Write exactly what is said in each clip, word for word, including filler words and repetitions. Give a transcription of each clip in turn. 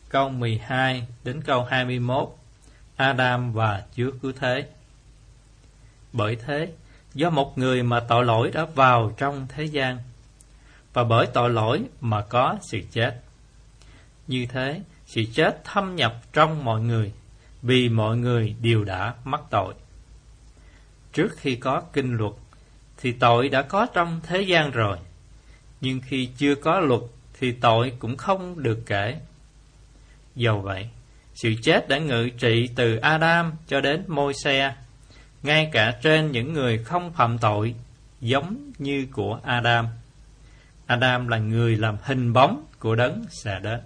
câu mười hai đến câu hai mươi mốt, Adam và Chúa Cứu Thế. Bởi thế, do một người mà tội lỗi đã vào trong thế gian, và bởi tội lỗi mà có sự chết. Như thế, sự chết thâm nhập trong mọi người, vì mọi người đều đã mắc tội. Trước khi có kinh luật, thì tội đã có trong thế gian rồi, nhưng khi chưa có luật, thì tội cũng không được kể. Dầu vậy, sự chết đã ngự trị từ Adam cho đến Môi-se, ngay cả trên những người không phạm tội, giống như của Adam. Adam là người làm hình bóng của đấng sẽ đến.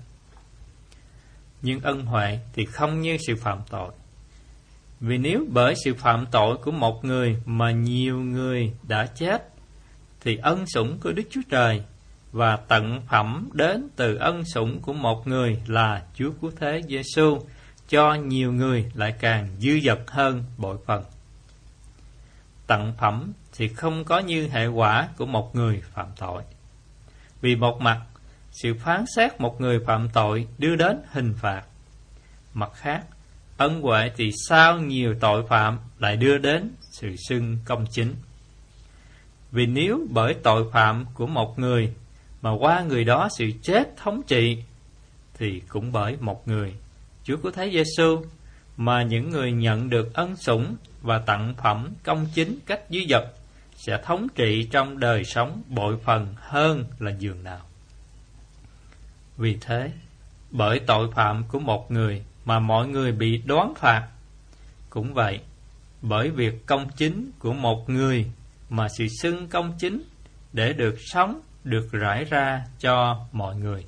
Nhưng ân huệ thì không như sự phạm tội. Vì nếu bởi sự phạm tội của một người mà nhiều người đã chết, thì ân sủng của Đức Chúa Trời và tận phẩm đến từ ân sủng của một người là Chúa Cứu Thế Giê-xu cho nhiều người lại càng dư dật hơn bội phần. Tận phẩm thì không có như hệ quả của một người phạm tội. Vì một mặt, sự phán xét một người phạm tội đưa đến hình phạt. Mặt khác, ân huệ thì sau nhiều tội phạm lại đưa đến sự xưng công chính. Vì nếu bởi tội phạm của một người mà qua người đó sự chết thống trị, thì cũng bởi một người, Chúa Cứu Thế Giê-xu, mà những người nhận được ân sủng và tặng phẩm công chính cách dư dật sẽ thống trị trong đời sống bội phần hơn là giường nào. Vì thế, bởi tội phạm của một người mà mọi người bị đoán phạt, cũng vậy, bởi việc công chính của một người mà sự xưng công chính để được sống được rải ra cho mọi người.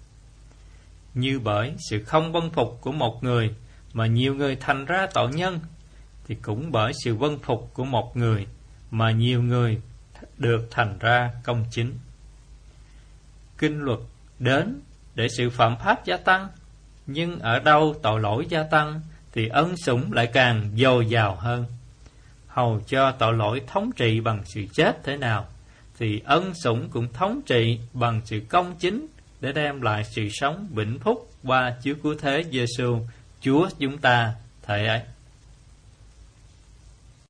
Như bởi sự không vâng phục của một người mà nhiều người thành ra tội nhân, thì cũng bởi sự vâng phục của một người mà nhiều người được thành ra công chính. Kinh luật đến để sự phạm pháp gia tăng, nhưng ở đâu tội lỗi gia tăng thì ân sủng lại càng dồi dào hơn. Hầu cho tội lỗi thống trị bằng sự chết thế nào, thì ân sủng cũng thống trị bằng sự công chính để đem lại sự sống vĩnh phúc qua Chúa Cứu Thế Giê-xu Chúa chúng ta thể ấy.